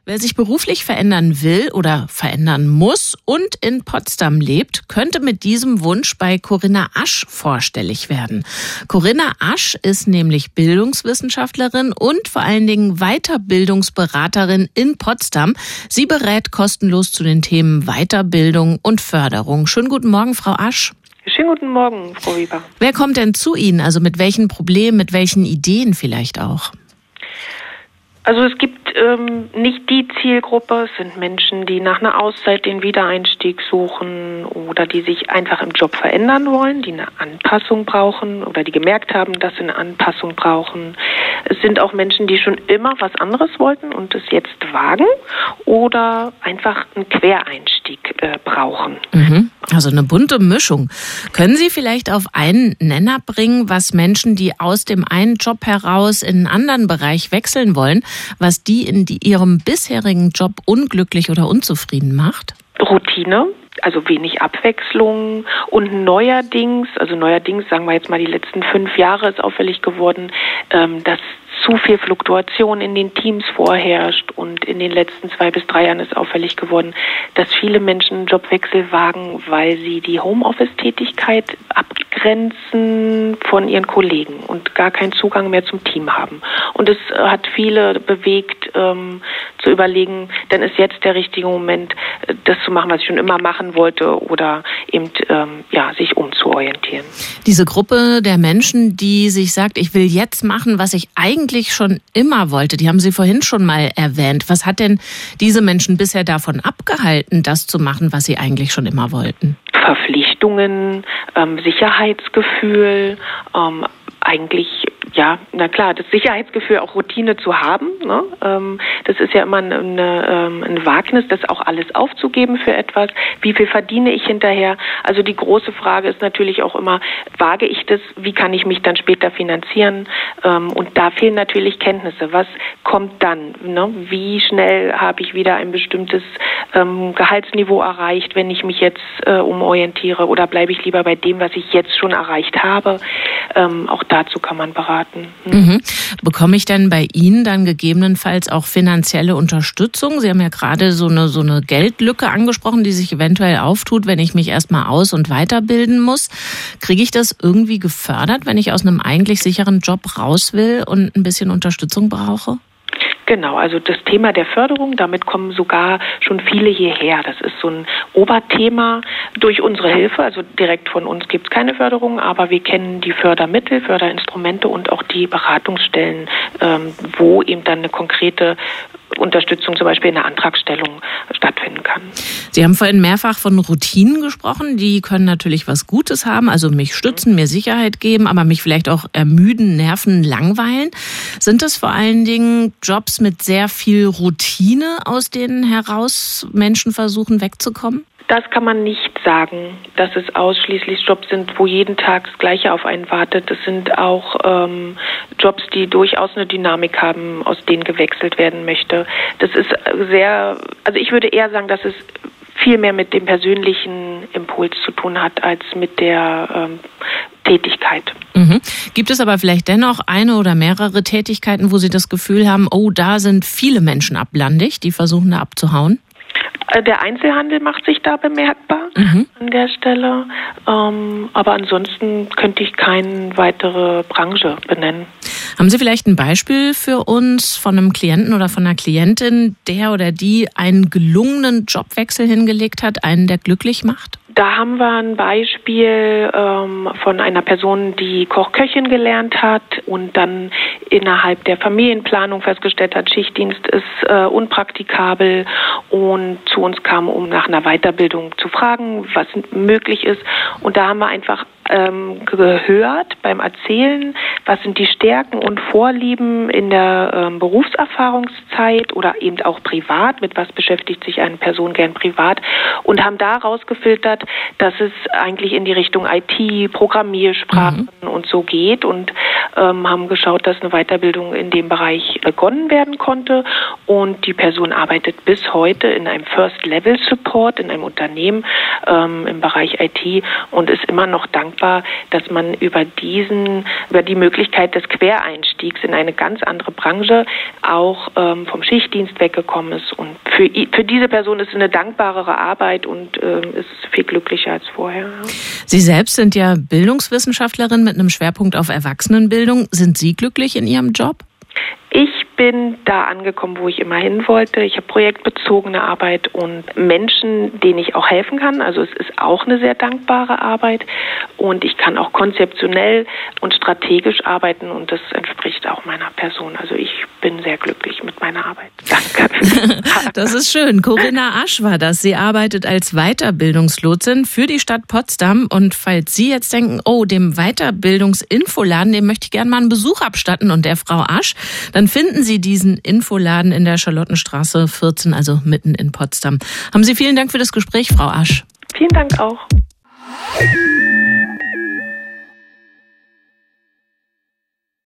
Wer sich beruflich verändern will oder verändern muss und in Potsdam lebt, könnte mit diesem Wunsch bei Corinna Asch vorstellig werden. Corinna Asch ist nämlich Bildungswissenschaftlerin und vor allen Dingen Weiterbildungsberaterin in Potsdam. Sie berät kostenlos zu den Themen Weiterbildung und Förderung. Schönen guten Morgen, Frau Asch. Schönen guten Morgen, Frau Weber. Wer kommt denn zu Ihnen? Also mit welchen Problemen, mit welchen Ideen vielleicht auch? Also es gibt nicht die Zielgruppe, es sind Menschen, die nach einer Auszeit den Wiedereinstieg suchen oder die sich einfach im Job verändern wollen, die eine Anpassung brauchen oder die gemerkt haben, dass sie eine Anpassung brauchen. Es sind auch Menschen, die schon immer was anderes wollten und es jetzt wagen oder einfach einen Quereinstieg brauchen. Also eine bunte Mischung. Können Sie vielleicht auf einen Nenner bringen, was Menschen, die aus dem einen Job heraus in einen anderen Bereich wechseln wollen, was die in ihrem bisherigen Job unglücklich oder unzufrieden macht? Routine, also wenig Abwechslung und neuerdings sagen wir jetzt mal die letzten 5 Jahre ist auffällig geworden, dass zu viel Fluktuation in den Teams vorherrscht und in den letzten 2 bis 3 Jahren ist auffällig geworden, dass viele Menschen einen Jobwechsel wagen, weil sie die Homeoffice-Tätigkeit abgrenzen von ihren Kollegen und gar keinen Zugang mehr zum Team haben. Und es hat viele bewegt, zu überlegen, dann ist jetzt der richtige Moment, das zu machen, was ich schon immer machen wollte oder eben sich umzuorientieren. Diese Gruppe der Menschen, die sich sagt, ich will jetzt machen, was ich eigentlich schon immer wollte, die haben Sie vorhin schon mal erwähnt. Was hat denn diese Menschen bisher davon abgehalten, das zu machen, was sie eigentlich schon immer wollten? Verpflichtungen, Sicherheitsgefühl, das Sicherheitsgefühl, auch Routine zu haben. Ne? Das ist ja immer ein Wagnis, das auch alles aufzugeben für etwas. Wie viel verdiene ich hinterher? Also die große Frage ist natürlich auch immer, wage ich das? Wie kann ich mich dann später finanzieren? Und da fehlen natürlich Kenntnisse. Was kommt dann? Ne? Wie schnell habe ich wieder ein bestimmtes Gehaltsniveau erreicht, wenn ich mich jetzt umorientiere? Oder bleibe ich lieber bei dem, was ich jetzt schon erreicht habe? Auch dazu kann man beraten. Bekomme ich denn bei Ihnen dann gegebenenfalls auch finanzielle Unterstützung? Sie haben ja gerade so eine Geldlücke angesprochen, die sich eventuell auftut, wenn ich mich erstmal aus- und weiterbilden muss. Kriege ich das irgendwie gefördert, wenn ich aus einem eigentlich sicheren Job raus will und ein bisschen Unterstützung brauche? Genau, also das Thema der Förderung, damit kommen sogar schon viele hierher. Das ist so ein Oberthema durch unsere Hilfe. Also direkt von uns gibt es keine Förderung, aber wir kennen die Fördermittel, Förderinstrumente und auch die Beratungsstellen, wo eben dann eine konkrete Unterstützung zum Beispiel in der Antragstellung stattfinden kann. Sie haben vorhin mehrfach von Routinen gesprochen. Die können natürlich was Gutes haben, also mich stützen, mir Sicherheit geben, aber mich vielleicht auch ermüden, nerven, langweilen. Sind das vor allen Dingen Jobs mit sehr viel Routine, aus denen heraus Menschen versuchen wegzukommen? Das kann man nicht sagen, dass es ausschließlich Jobs sind, wo jeden Tag das Gleiche auf einen wartet. Es sind auch Jobs, die durchaus eine Dynamik haben, aus denen gewechselt werden möchte. Das ist ich würde eher sagen, dass es viel mehr mit dem persönlichen Impuls zu tun hat, als mit der Tätigkeit. Gibt es aber vielleicht dennoch eine oder mehrere Tätigkeiten, wo Sie das Gefühl haben, da sind viele Menschen ablandig, die versuchen da abzuhauen? Der Einzelhandel macht sich da bemerkbar an der Stelle, aber ansonsten könnte ich keine weitere Branche benennen. Haben Sie vielleicht ein Beispiel für uns von einem Klienten oder von einer Klientin, der oder die einen gelungenen Jobwechsel hingelegt hat, einen, der glücklich macht? Da haben wir ein Beispiel von einer Person, die Koch-Köchin gelernt hat und dann innerhalb der Familienplanung festgestellt hat, Schichtdienst ist unpraktikabel und zu uns kam, um nach einer Weiterbildung zu fragen, was möglich ist. Und da haben wir einfach gehört beim Erzählen, was sind die Stärken und Vorlieben in der Berufserfahrungszeit oder eben auch privat, mit was beschäftigt sich eine Person gern privat und haben da rausgefiltert, dass es eigentlich in die Richtung IT, Programmiersprachen und so geht und haben geschaut, dass eine Weiterbildung in dem Bereich begonnen werden konnte und die Person arbeitet bis heute in einem First-Level-Support in einem Unternehmen im Bereich IT und ist immer noch dankbar dankbar, dass man über die Möglichkeit des Quereinstiegs in eine ganz andere Branche auch vom Schichtdienst weggekommen ist. Und für diese Person ist es eine dankbarere Arbeit und ist viel glücklicher als vorher. Sie selbst sind ja Bildungswissenschaftlerin mit einem Schwerpunkt auf Erwachsenenbildung. Sind Sie glücklich in Ihrem Job? Ich bin da angekommen, wo ich immer hin wollte. Ich habe projektbezogene Arbeit und Menschen, denen ich auch helfen kann. Also es ist auch eine sehr dankbare Arbeit und ich kann auch konzeptionell und strategisch arbeiten und das entspricht auch meiner Person. Also ich bin sehr glücklich mit meiner Arbeit. Danke. Das ist schön. Corinna Asch war das. Sie arbeitet als Weiterbildungslotsin für die Stadt Potsdam und falls Sie jetzt denken, dem Weiterbildungsinfoladen, dem möchte ich gerne mal einen Besuch abstatten und der Frau Asch, dann finden Sie diesen Infoladen in der Charlottenstraße 14, also mitten in Potsdam. Haben Sie vielen Dank für das Gespräch, Frau Asch. Vielen Dank auch.